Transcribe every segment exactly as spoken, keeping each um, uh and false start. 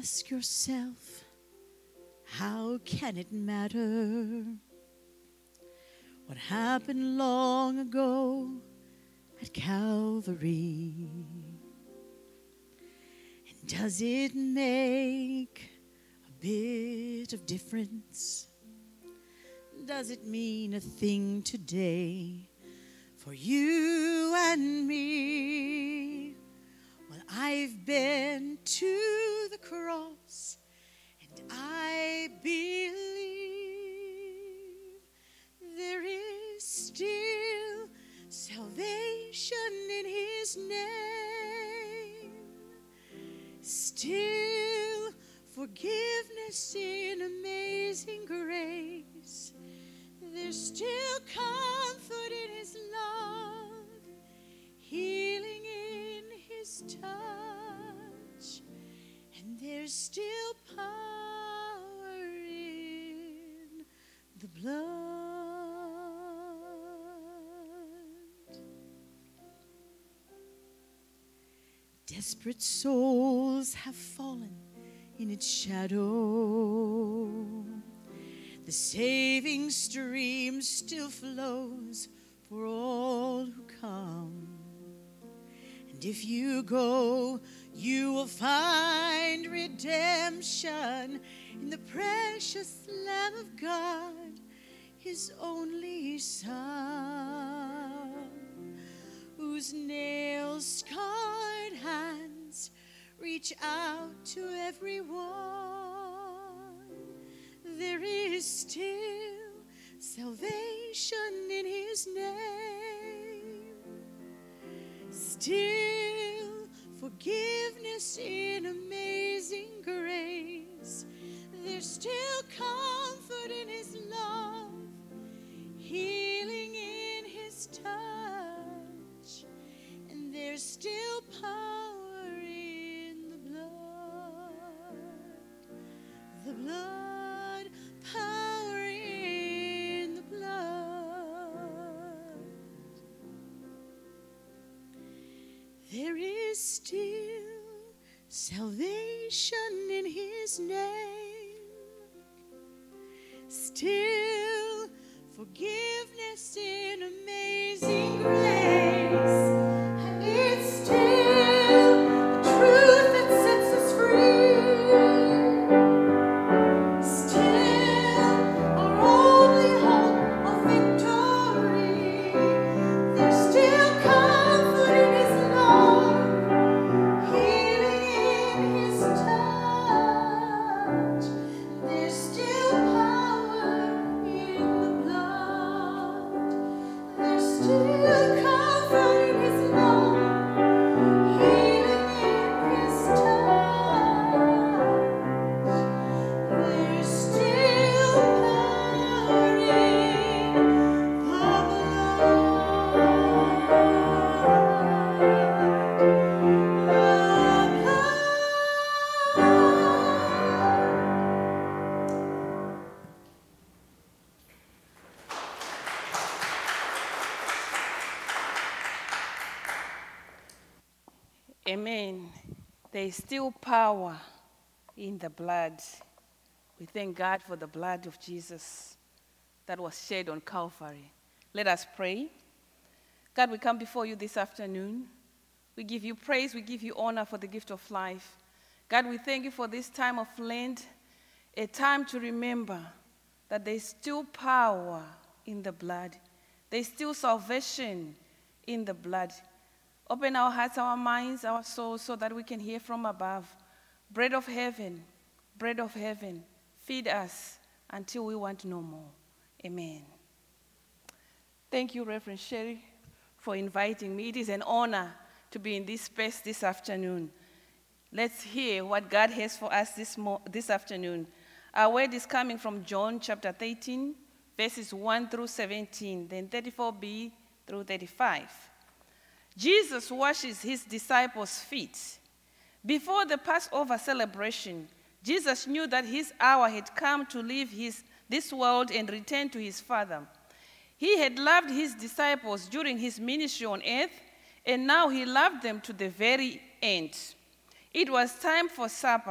ask yourself, how can it matter what happened long ago at Calvary? And does it make a bit of difference? Does it mean a thing today for you and me? Well, I've been to the cross, and I believe there is still salvation in His name, still forgiveness in amazing grace. There's still comfort in His love, healing in His touch, and there's still power in the blood. Desperate souls have fallen in its shadow. The saving stream still flows for all who come. And if you go, you will find redemption in the precious Lamb of God, His only Son, whose nail-scarred hands reach out to everyone. There is still salvation in His name, still forgiveness in amazing grace. There's still comfort in His love, healing in His touch, and there's still power in the blood, the blood. Power in the blood. There is still salvation in His name, still forgiveness in amazing grace, and it's still the truth that sets us free. Amen. There is still power in the blood. We thank God for the blood of Jesus that was shed on Calvary. Let us pray. God, we come before you this afternoon. We give you praise, we give you honor for the gift of life. God, we thank you for this time of Lent, a time to remember that there is still power in the blood. There is still salvation in the blood. Open our hearts, our minds, our souls, so that we can hear from above. Bread of heaven, bread of heaven, feed us until we want no more. Amen. Thank you, Reverend Sherry, for inviting me. It is an honor to be in this space this afternoon. Let's hear what God has for us this, mo- this afternoon. Our word is coming from John chapter thirteen, verses one through seventeen, then thirty-four b through thirty-five. Jesus washes his disciples' feet. Before the Passover celebration, Jesus knew that his hour had come to leave his, this world and return to his Father. He had loved his disciples during his ministry on earth, and now he loved them to the very end. It was time for supper,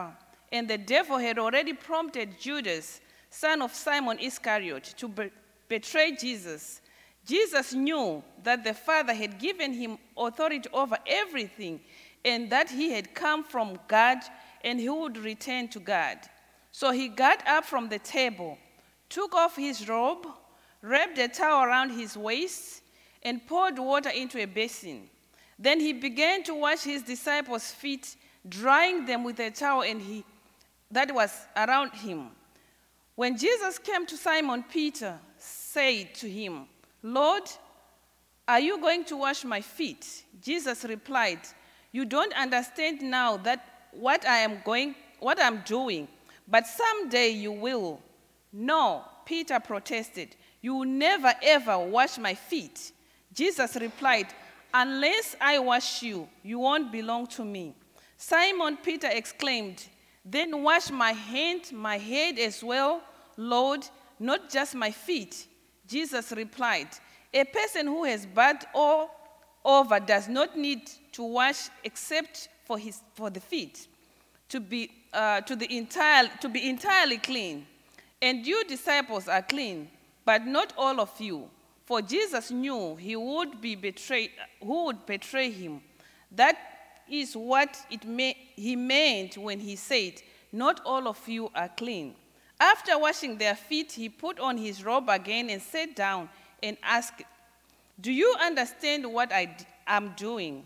and the devil had already prompted Judas, son of Simon Iscariot, to be- betray Jesus. Jesus knew that the Father had given him authority over everything, and that he had come from God and he would return to God. So he got up from the table, took off his robe, wrapped a towel around his waist, and poured water into a basin. Then he began to wash his disciples' feet, drying them with a towel and he, that was around him. When Jesus came to Simon Peter, said to him, "Lord, are you going to wash my feet?" Jesus replied, "You don't understand now that what I am going, what I'm doing, but someday you will." "No," Peter protested, "you will never ever wash my feet." Jesus replied, "Unless I wash you, you won't belong to me." Simon Peter exclaimed, "Then wash my hand, my head as well, Lord, not just my feet." Jesus replied, "A person who has bathed all over does not need to wash except for his for the feet, to be uh, to the entire to be entirely clean. And you disciples are clean, but not all of you." For Jesus knew he would be betrayed, who would betray him. That is what it may, he meant when he said, "Not all of you are clean." After washing their feet, he put on his robe again and sat down and asked, "Do you understand what I d- am doing?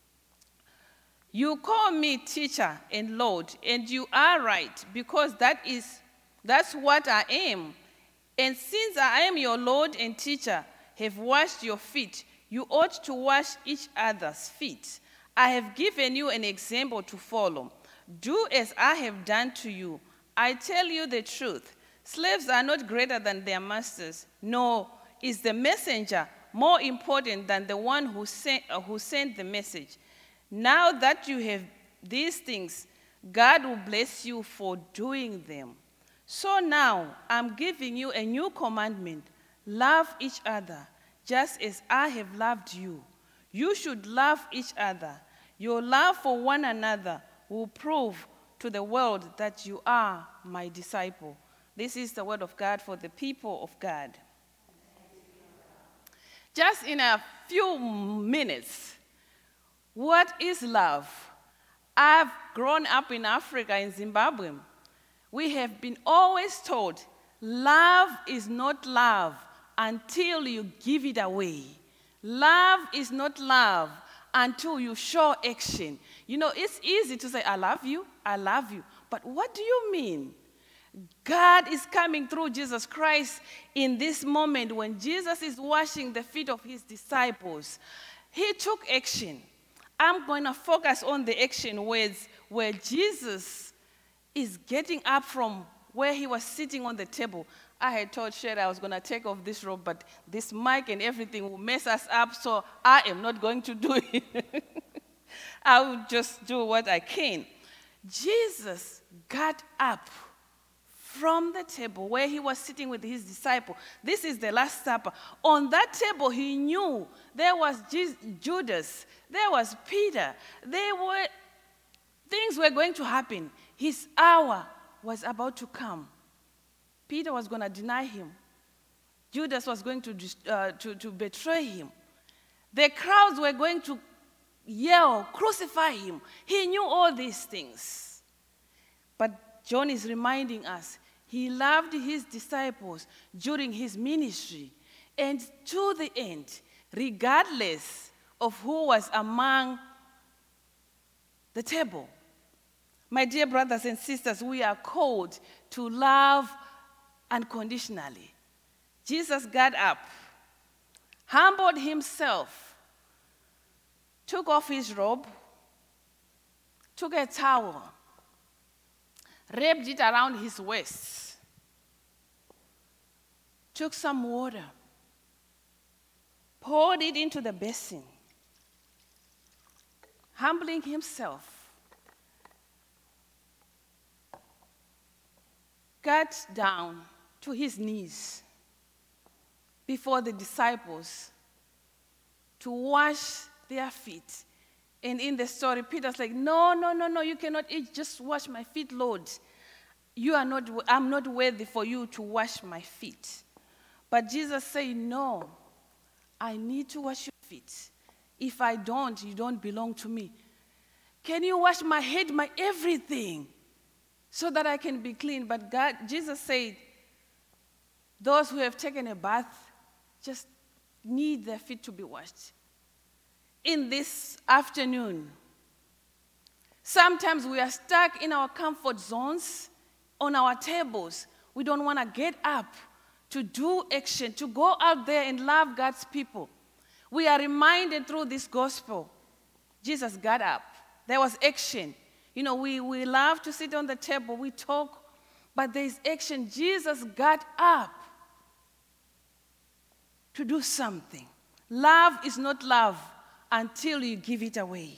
You call me teacher and Lord, and you are right, because that is that's what I am. And since I am your Lord and teacher, have washed your feet, you ought to wash each other's feet. I have given you an example to follow. Do as I have done to you. I tell you the truth. Slaves are not greater than their masters, nor is the messenger more important than the one who sent, uh, who sent the message. Now that you have these things, God will bless you for doing them. So now I'm giving you a new commandment. Love each other, just as I have loved you. You should love each other. Your love for one another will prove to the world that you are my disciple. This is the word of God for the people of God. Just in a few minutes, what is love? I've grown up in Africa, in Zimbabwe. We have been always told, love is not love until you give it away. Love is not love until you show action. You know, it's easy to say, I love you, I love you. But what do you mean? God is coming through Jesus Christ in this moment when Jesus is washing the feet of his disciples. He took action. I'm going to focus on the action words where Jesus is getting up from where he was sitting on the table. I had told Sherry I was going to take off this robe, but this mic and everything will mess us up, so I am not going to do it. I will just do what I can. Jesus got up from the table where he was sitting with his disciple. This is the Last Supper. On that table, he knew there was Jesus, Judas, there was Peter. There were things were going to happen. His hour was about to come. Peter was going to deny him. Judas was going to, uh, to, to betray him. The crowds were going to yell, crucify him. He knew all these things. But John is reminding us, he loved his disciples during his ministry and to the end, regardless of who was among the table. My dear brothers and sisters, we are called to love unconditionally. Jesus got up, humbled himself, took off his robe, took a towel, wrapped it around his waist, took some water, poured it into the basin, humbling himself, got down to his knees before the disciples to wash their feet And in the story, Peter's like, no, no, no, no, you cannot eat. Just wash my feet, Lord. You are not, I'm not worthy for you to wash my feet. But Jesus said, no, I need to wash your feet. If I don't, you don't belong to me. Can you wash my head, my everything, so that I can be clean? But God, Jesus said, those who have taken a bath just need their feet to be washed. In this afternoon, sometimes we are stuck in our comfort zones, on our tables. We don't want to get up to do action, to go out there and love God's people. We are reminded through this gospel, Jesus got up. There was action. You know, we, we love to sit on the table, we talk, but there's action. Jesus got up to do something. Love is not love until you give it away.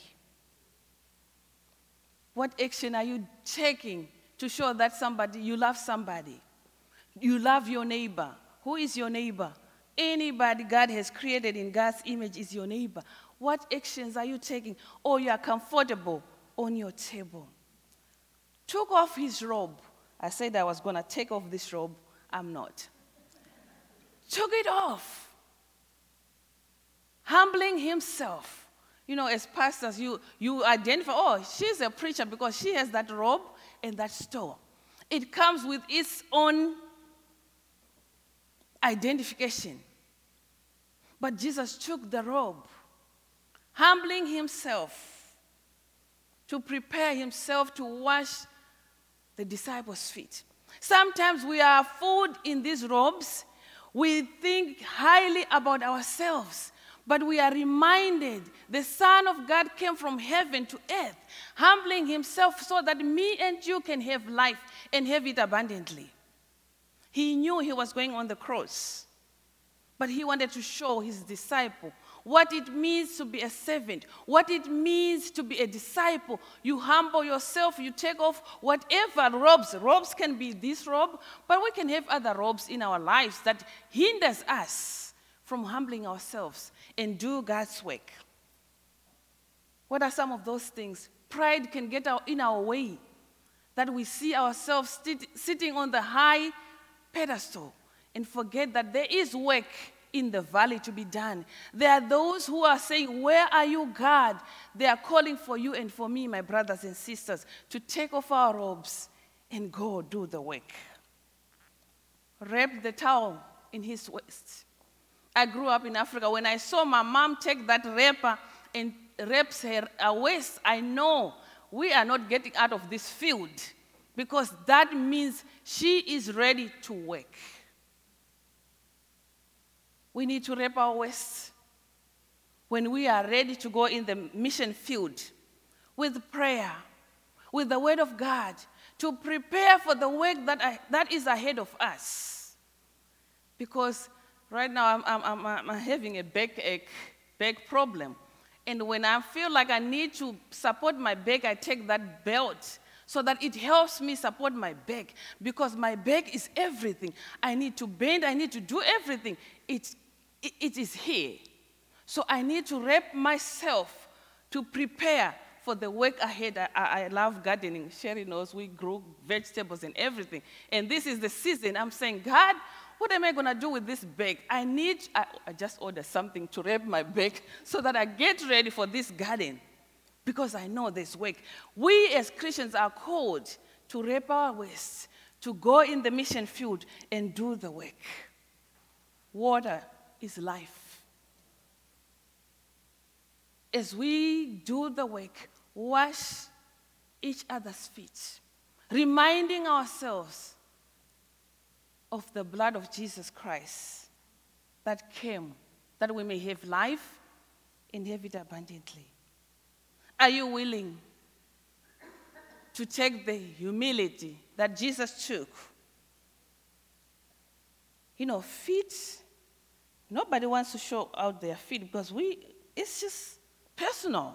What action are you taking to show that somebody, you love somebody? You love your neighbor. Who is your neighbor? Anybody God has created in God's image is your neighbor. What actions are you taking? Or you are comfortable on your table? Took off his robe. I said I was going to take off this robe. I'm not. Took it off. Humbling himself. You know, as pastors, you, you identify, oh, she's a preacher because she has that robe and that store. It comes with its own identification. But Jesus took the robe, humbling himself to prepare himself to wash the disciples' feet. Sometimes we are food in these robes. We think highly about ourselves. But we are reminded the Son of God came from heaven to earth, humbling himself so that me and you can have life and have it abundantly. He knew he was going on the cross, but he wanted to show his disciple what it means to be a servant, what it means to be a disciple. You humble yourself, you take off whatever robes. Robes can be this robe, but we can have other robes in our lives that hinders us from humbling ourselves and do God's work. What are some of those things? Pride can get out in our way, that we see ourselves sit, sitting on the high pedestal and forget that there is work in the valley to be done. There are those who are saying, where are you, God? They are calling for you and for me, my brothers and sisters, to take off our robes and go do the work. Wrap the towel in his waist. I grew up in Africa. When I saw my mom take that wrapper and wraps her waist, I know we are not getting out of this field, because that means she is ready to work. We need to wrap our waists when we are ready to go in the mission field with prayer, with the word of God, to prepare for the work that, I, that is ahead of us. Because right now, I'm, I'm, I'm, I'm having a backache, back problem. And when I feel like I need to support my back, I take that belt so that it helps me support my back. Because my back is everything. I need to bend, I need to do everything. It, it, it is here. So I need to wrap myself to prepare for the work ahead. I, I, I love gardening. Sherry knows we grow vegetables and everything. And this is the season. I'm saying, God, what am I going to do with this bag? I need, I, I just ordered something to wrap my bag so that I get ready for this garden, because I know there's work. We as Christians are called to wrap our waists, to go in the mission field and do the work. Water is life. As we do the work, wash each other's feet, reminding ourselves of the blood of Jesus Christ that came, that we may have life and have it abundantly. Are you willing to take the humility that Jesus took? You know, feet, nobody wants to show out their feet because we, it's just personal.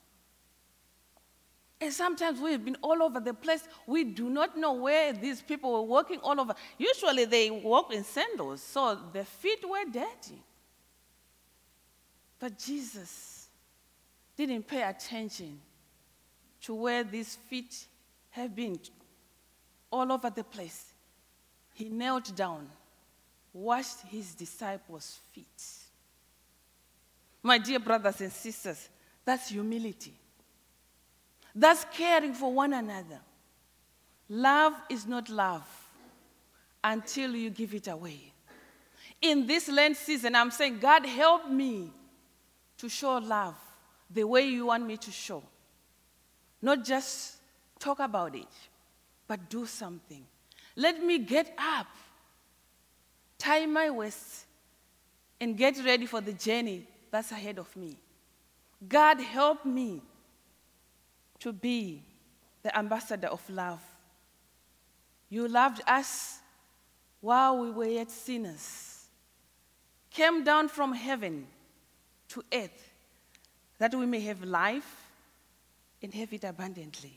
And sometimes we've been all over the place. We do not know where these people were walking all over. Usually they walk in sandals, so their feet were dirty. But Jesus didn't pay attention to where these feet have been all over the place. He knelt down, washed his disciples' feet. My dear brothers and sisters, that's humility. That's caring for one another. Love is not love until you give it away. In this Lent season, I'm saying, God, help me to show love the way you want me to show. Not just talk about it, but do something. Let me get up, tie my waist, and get ready for the journey that's ahead of me. God, help me to be the ambassador of love. You loved us while we were yet sinners, came down from heaven to earth that we may have life and have it abundantly.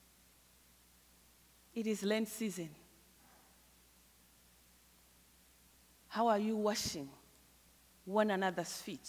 It is Lent season. How are you washing one another's feet?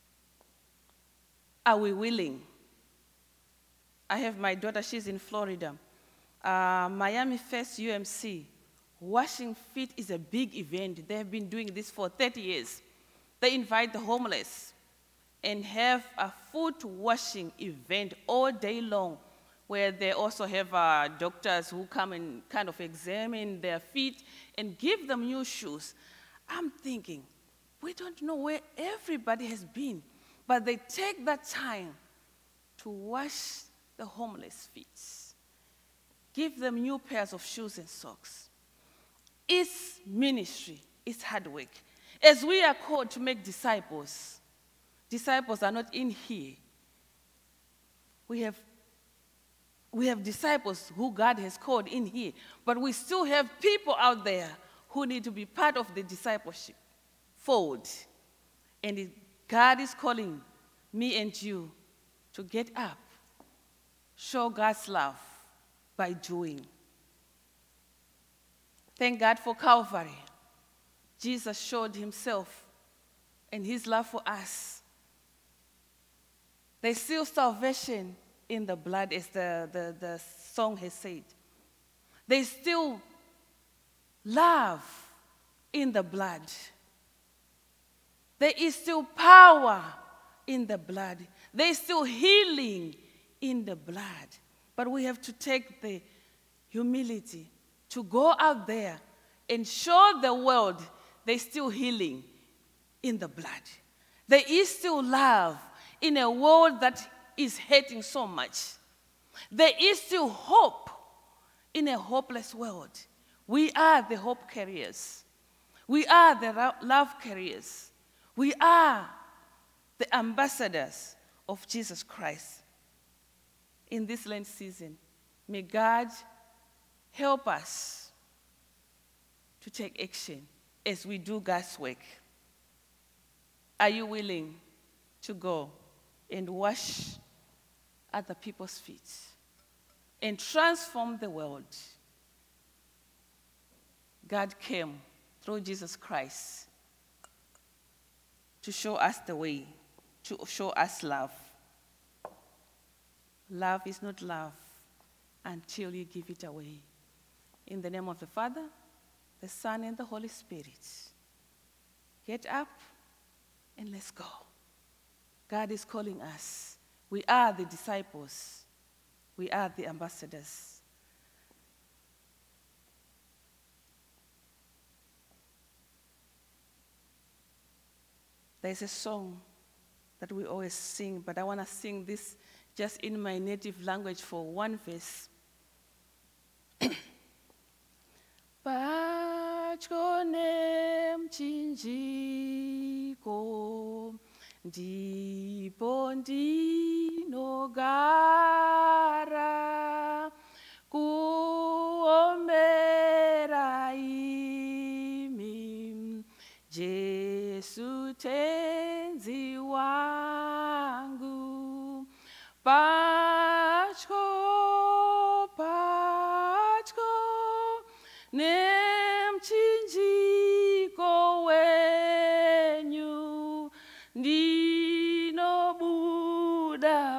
Are we willing? I have my daughter, she's in Florida. Uh, Miami First U M C. Washing feet is a big event. They have been doing this for thirty years. They invite the homeless and have a foot washing event all day long, where they also have uh, doctors who come and kind of examine their feet and give them new shoes. I'm thinking, we don't know where everybody has been, but they take that time to wash the homeless feet, give them new pairs of shoes and socks. It's ministry, it's hard work. As we are called to make disciples, disciples are not in here. We have, we have disciples who God has called in here, but we still have people out there who need to be part of the discipleship fold. And it, God is calling me and you to get up, show God's love by doing. Thank God for Calvary. Jesus showed himself and his love for us. There's still salvation in the blood, as the, the, the song has said. There's still love in the blood. There is still power in the blood. There is still healing in the blood. But we have to take the humility to go out there and show the world there's still healing in the blood. There is still love in a world that is hating so much. There is still hope in a hopeless world. We are the hope carriers. We are the love carriers. We are the ambassadors of Jesus Christ. In this Lent season, may God help us to take action as we do God's work. Are you willing to go and wash other people's feet and transform the world? God came through Jesus Christ to show us the way, to show us love. Love is not love until you give it away. In the name of the Father, the Son, and the Holy Spirit, get up and let's go. God is calling us. We are the disciples. We are the ambassadors. There's a song that we always sing, but I want to sing this just in my native language for one verse. Pachkonem chinjiko ndipo ndinogara kuombera imi Jesu tenzi wangu pachko pachko nemchinjiko wenyu ndinobuda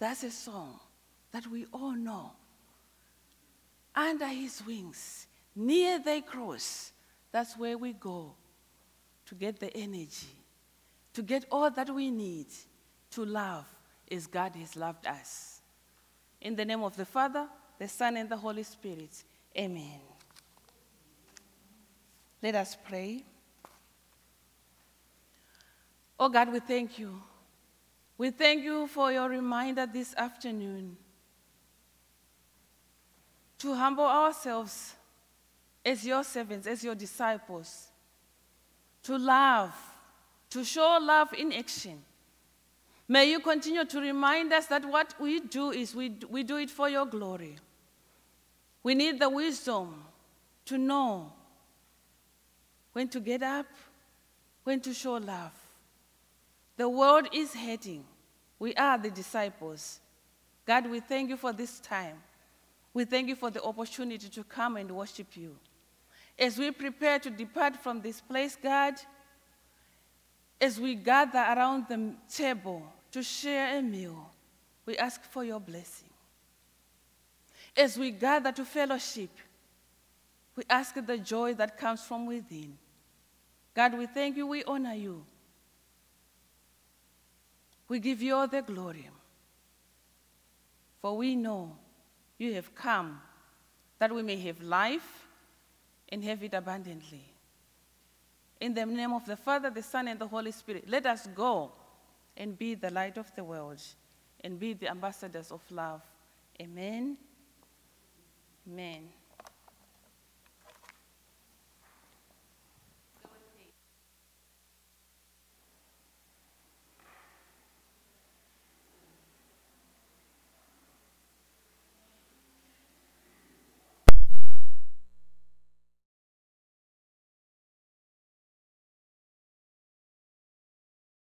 That's a song that we all know. Under his wings, near the cross, that's where we go to get the energy, to get all that we need to love as God has loved us. In the name of the Father, the Son, and the Holy Spirit, amen. Let us pray. Oh God, we thank you. We thank you for your reminder this afternoon to humble ourselves as your servants, as your disciples, to love, to show love in action. May you continue to remind us that what we do is we, we do it for your glory. We need the wisdom to know when to get up, when to show love. The world is heading. We are the disciples. God, we thank you for this time. We thank you for the opportunity to come and worship you. As we prepare to depart from this place, God, as we gather around the table to share a meal, we ask for your blessing. As we gather to fellowship, we ask the joy that comes from within. God, we thank you, we honor you. We give you all the glory. For we know you have come that we may have life and have it abundantly. In the name of the Father, the Son, and the Holy Spirit, let us go and be the light of the world and be the ambassadors of love. Amen. Amen.